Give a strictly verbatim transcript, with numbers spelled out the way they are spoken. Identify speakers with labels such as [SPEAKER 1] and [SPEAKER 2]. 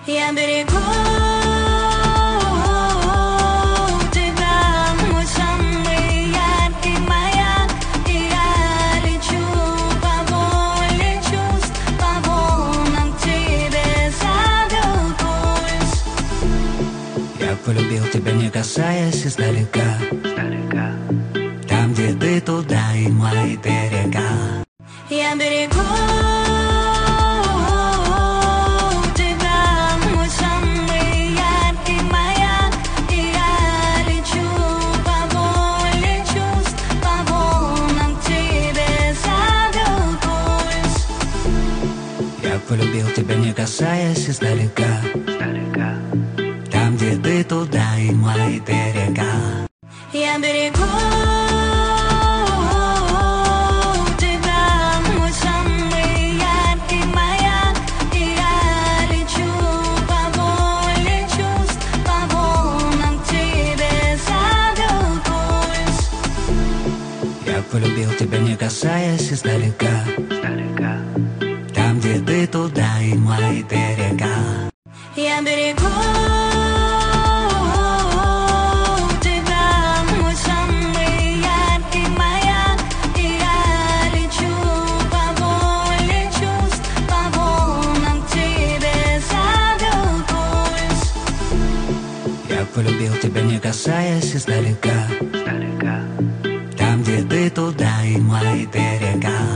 [SPEAKER 1] Я берегу тебя, мой самый яркий маяк, и я лечу по воле чувств, по волнам к тебе забил пульс.
[SPEAKER 2] Я полюбил тебя, не касаясь издалека, там, где ты, туда и мои берега.
[SPEAKER 1] Я берегу тебя, мой самый яркий маяк, и я лечу по воле чувств, по волнам к тебе забил пульс.
[SPEAKER 2] Я полюбил тебя, не касаясь издалека, там, где ты, туда и мои берега.
[SPEAKER 1] Я берегу
[SPEAKER 2] Полюбил тебя, не касаясь издалека, там, где ты, туда и мои берега.
[SPEAKER 1] Я берегу тебя, мой самый яркий маяк, и я лечу по воле чувств, по волнам к тебе забил пульс.
[SPEAKER 2] Я полюбил тебя, не касаясь издалека,